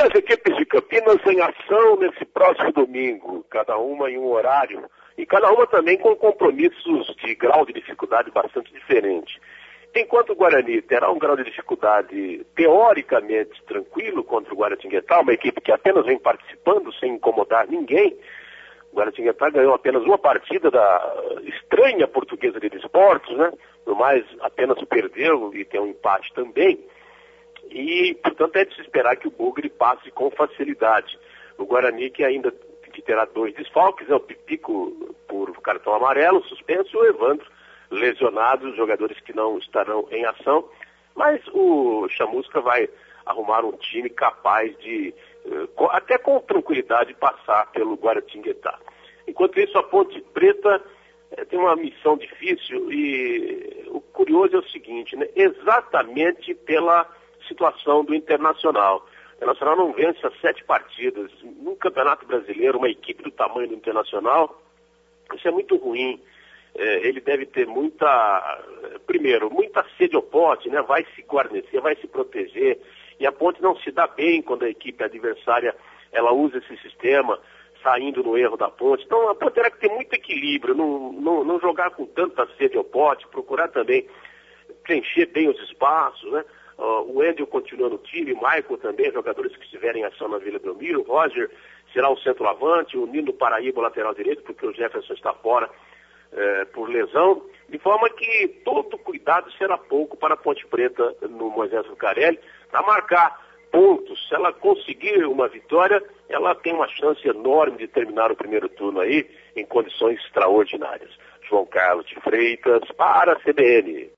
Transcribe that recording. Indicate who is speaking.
Speaker 1: as equipes de Campinas em ação nesse próximo domingo, cada uma em um horário, e cada uma também com compromissos de grau de dificuldade bastante diferente. Enquanto o Guarani terá um grau de dificuldade teoricamente tranquilo contra o Guaratinguetá, uma equipe que apenas vem participando sem incomodar ninguém. O Guaratinguetá ganhou apenas uma partida da estranha Portuguesa de Desportos, né? No mais, apenas perdeu e tem um empate também. E, portanto, é de se esperar que o Bugre passe com facilidade. O Guarani que terá 2 desfalques, o Pipico por cartão amarelo, suspenso, o Evandro lesionado, os jogadores que não estarão em ação. Mas o Chamusca vai arrumar um time capaz de, até com tranquilidade, passar pelo Guaratinguetá. Enquanto isso, a Ponte Preta tem uma missão difícil e o curioso é o seguinte, né? Exatamente pela situação do Internacional. O Internacional não vence as 7 partidas. No Campeonato Brasileiro, uma equipe do tamanho do Internacional, isso é muito ruim. Ele deve ter muita sede ao pote, né? Vai se guarnecer, vai se proteger. E a Ponte não se dá bem quando a equipe adversária ela usa esse sistema, saindo no erro da Ponte. Então a Ponte terá que ter muito equilíbrio, não jogar com tanta sede ao pote, procurar também preencher bem os espaços, né? O Wendel continua no time, o Michael também, jogadores que estiverem em ação na Vila Belmiro, o Roger será o centroavante, o Nino Paraíba, o lateral direito, porque o Jefferson está fora por lesão, de forma que todo cuidado será pouco para a Ponte Preta no Moisés Lucarelli, para marcar pontos. Se ela conseguir uma vitória, ela tem uma chance enorme de terminar o primeiro turno aí em condições extraordinárias. João Carlos de Freitas para a CBN.